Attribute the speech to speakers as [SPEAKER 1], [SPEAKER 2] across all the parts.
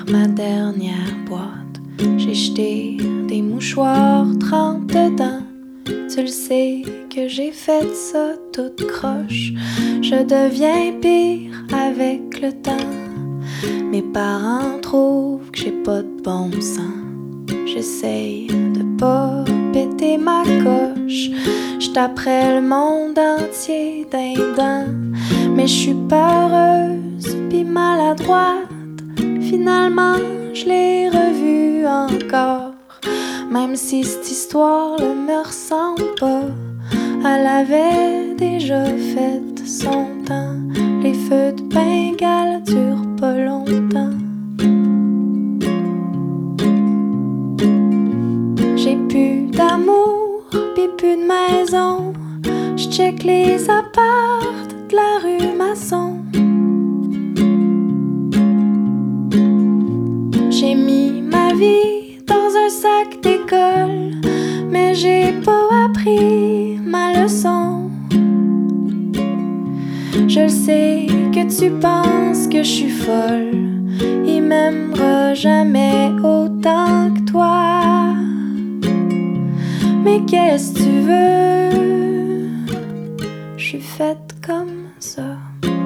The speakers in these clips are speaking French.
[SPEAKER 1] ma dernière boîte. J'ai jeté des mouchoirs trempes dedans. Tu le sais que j'ai fait ça toute croche. Je deviens pire avec le temps. Mes parents trouvent que j'ai pas de bon sens. J'essaye de pas péter ma coche. J'taperais le monde entier d'un dent. Mais j'suis peureuse pis maladroite. Finalement, je l'ai revue encore. Même si cette histoire ne me ressemble pas. Elle avait déjà fait son temps. Les feux de Bengale durent pas longtemps. J'ai plus d'amour, pis plus de maison. J'check les apparts de la rue Masson. J'ai mis ma vie dans un sac d'école, mais j'ai pas appris ma leçon. Je sais que tu penses que je suis folle. Il m'aimera jamais autant que toi. Mais qu'est-ce que tu veux? Je suis faite comme ça.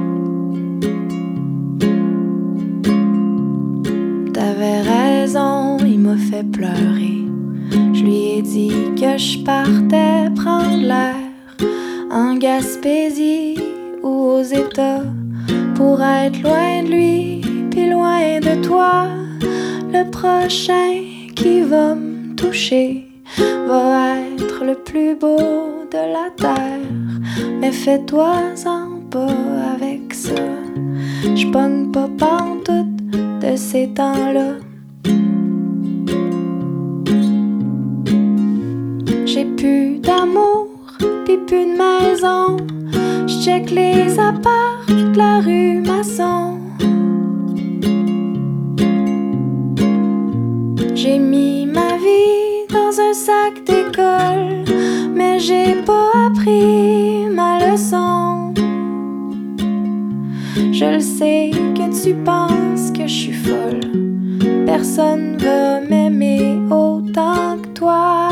[SPEAKER 1] T'avais raison, il m'a fait pleurer. Je lui ai dit que je partais prendre l'air en Gaspésie ou aux États pour être loin de lui, puis loin de toi. Le prochain qui va me toucher va être le plus beau de la terre. Mais fais-toi-en pas avec ça. J'pogne pas pantoute de ces temps-là. J'ai plus d'amour, pis plus de maison. J'check les apparts de la rue Masson. J'ai mis ma vie dans un sac d'école, mais j'ai pas appris ma leçon. Je le sais que tu penses que je suis folle. Personne va m'aimer autant que toi.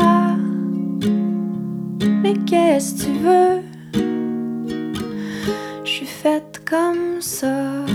[SPEAKER 1] Mais qu'est-ce que tu veux? Je suis faite comme ça.